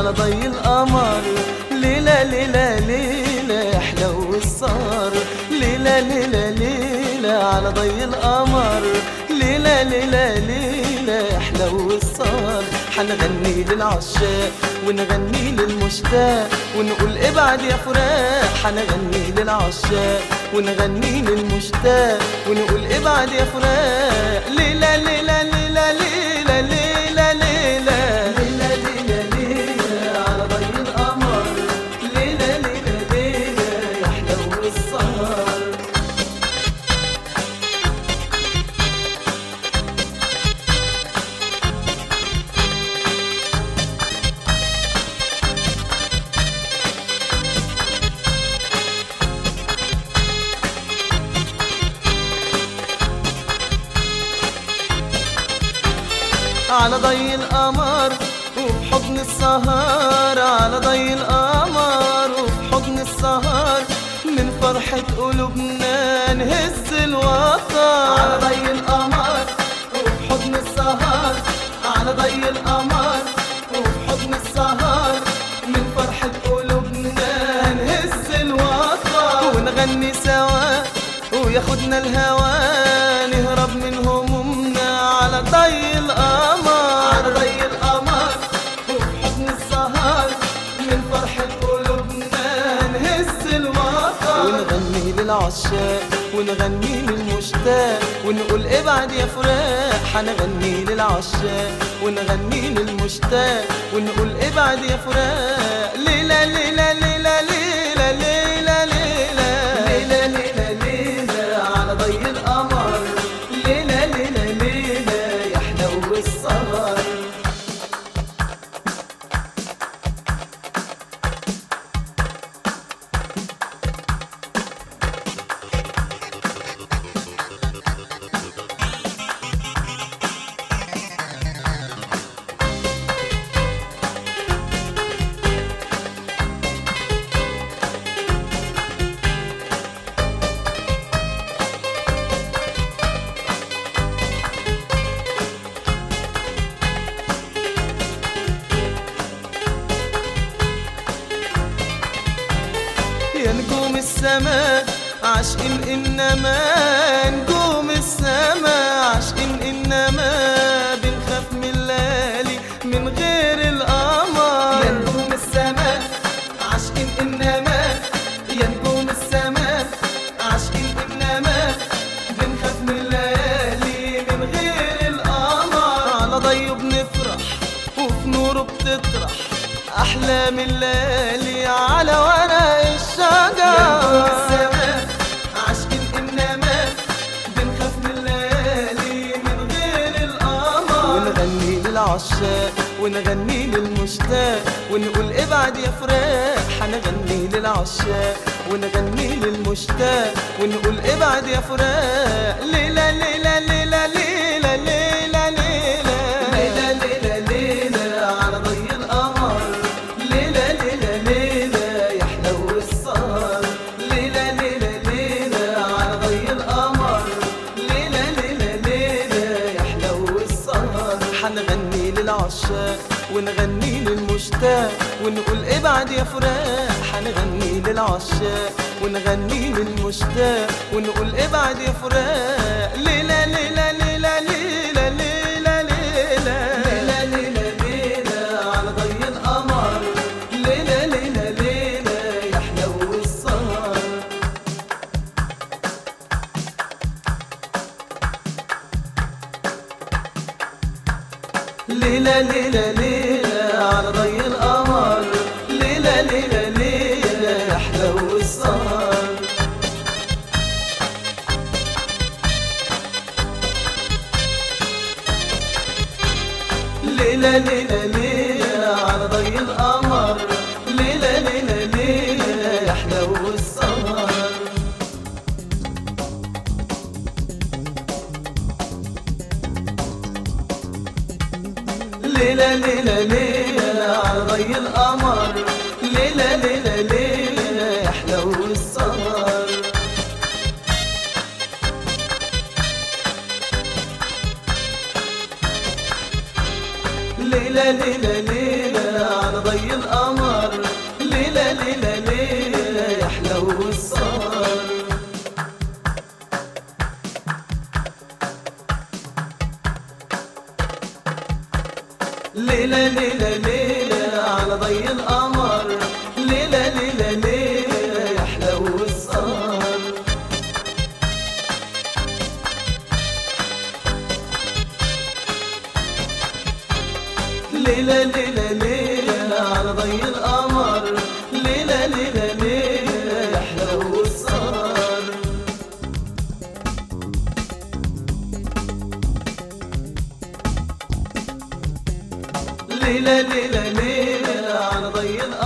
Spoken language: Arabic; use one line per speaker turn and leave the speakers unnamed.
على ضي القمر. ليلة ليلة ليلة حلو السهر، ليلة ليلة ليلة على ضي القمر. ليلة ليلة ليلة حلو السهر. حنغني للعشاق ونغني للمشتاق ونقول ابعد يا فراق. حنغني للعشاق ونغني للمشتاق ونقول ابعد يا فراق. ليلة ليلة ليلة ليلة ليلة ليلة ليلة ليلة ليلة على ضي القمر. ليلة ليلة ليلة يا حلو السهر. على ضي القمر وبحضن السهر، على ضي القمر وبحضن السهر. من فرحة قلوبنا نهز الوتر. على ضي القمر وبحضن السهر، على ضي القمر وبحضن السهر. من فرحة قلوبنا نهز الوتر ونغني سوا وياخدنا الهوى نهرب من همومنا. على ضي القمر، على ضي القمر وبحضن السهر. من فرحة قلوبنا نهز الوتر ونغني للعشاق ونغني للمشتاق ونقول ابعد يا فراق. حنغني للعشاق ونغني للمشتاق ونقول ابعد يا فراق. ليلة ليلة ليلة ليلة ليلة ليلة ليلة ليلة على ضي القمر. ليلة ليلة ليلة يا حلو السهر. يا نجوم السماء عاشقين إنما، نجوم السماء عاشقين إنما بنخاف من الليالي من غير القمر. يا نجوم السماء عاشقين إنما، يا نجوم السماء عاشقين إنما بنخاف من الليالي من غير القمر. على ضيه بنفرح وفي نوره بتطرح أحلام الليالي على ورق الشجر. يا السماء عاشقين إنما بنخاف من الليالي من غير القمر. ونغني للعشاق ونغني للمشتاق ونقول ابعد يا فراق. حنغني للعشاق ونغني للمشتاق ونقول ابعد يا فراق. ليلة ليلة ليلة ليلة ليلة ليلة ليلة ليلة على ضي القمر. ليلة ليلة ليلة يا حلو السهر. ليلة ليلة ليلة على ضي القمر. ليلة ليلة ليلة يا حلو السهر. حنغني للعشاق ونغني للمشتاق ونقول ابعد يا فراق. حنغني للعشاق ونغني للمشتاق ونقول ابعد يا فراق. ليلة ليلة ليلة ليلة ليلة ليلة ليلة ليلة على ضي القمر. ليلة ليلة ليلة يا حلو السهر. ليلة ليلة ليلة على ضي القمر. ليلة ليلة ليلة يا حلو السهر. ليلة ليلة ليلة على ضي القمر. ليلة ليلة ليلة يا حلو السهر. ليلة ليلة ليلة على ضي القمر. ليلة ليلة ليلة يا حلو السهر. ليلة ليلة ليلة على ضي القمر، ليلة ليلة ليلة يا حلو السهر. ليلة ليلة ليلة على ضي القمر، ليلة ليلة ليلة يا حلو السهر. ليلة ليلة ليلة على ضي القمر، ليلة ليلة ليلة يا حلو السهر. ليلة ليلة ليلة على ضي القمر.